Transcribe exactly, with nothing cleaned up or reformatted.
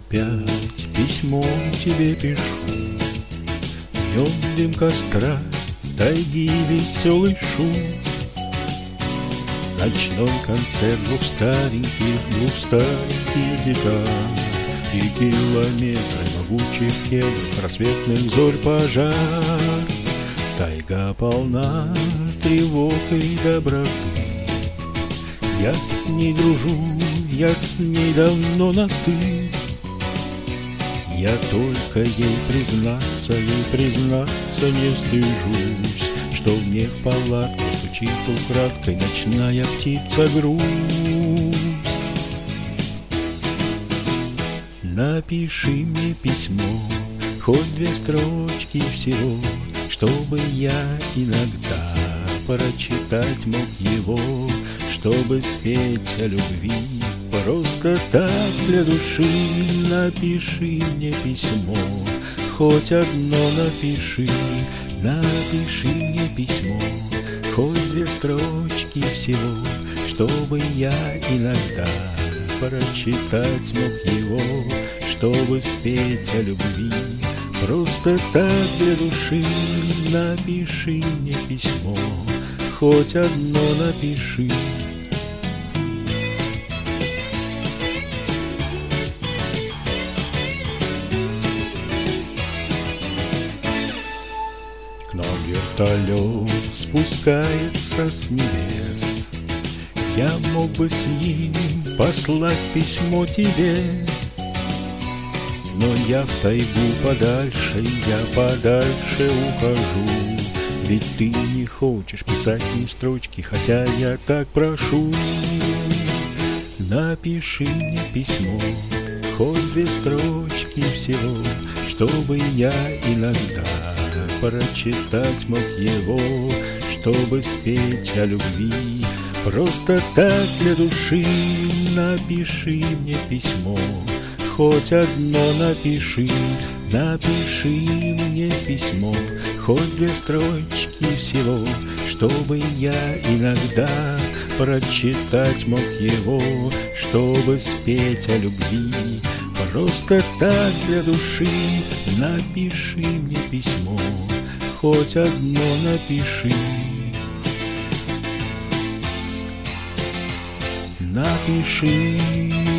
опять письмо тебе пишу. Днем дым костра, тайги веселый шум, ночной концерт двух стареньких, двух старых языков. И километры могучих тел, рассветных зорь пожар. Тайга полна тревог и доброты. Я с ней дружу, я с ней давно на «ты». Я только ей признаться, ей признаться не стыжусь, что мне в палатке стучит украдкой ночная птица грусть. Напиши мне письмо, хоть две строчки всего, чтобы я иногда прочитать мог его, чтобы спеть о любви. Просто так для души напиши мне письмо, хоть одно напиши, напиши мне письмо, хоть две строчки всего, чтобы я иногда прочитать мог его, чтобы спеть о любви. Просто так для души напиши мне письмо, хоть одно напиши. К нам вертолет спускается с небес, я мог бы с ним послать письмо тебе, но я в тайгу подальше, я подальше ухожу. Ведь ты не хочешь писать ни строчки, хотя я так прошу. Напиши мне письмо, хоть две строчки всего, чтобы я иногда прочитать мог его, чтобы спеть о любви. Просто так для души напиши мне письмо, хоть одно напиши, напиши мне письмо, хоть две строчки всего, чтобы я иногда прочитать мог его, чтобы спеть о любви. Просто так для души напиши мне письмо, хоть одно напиши. Напиши.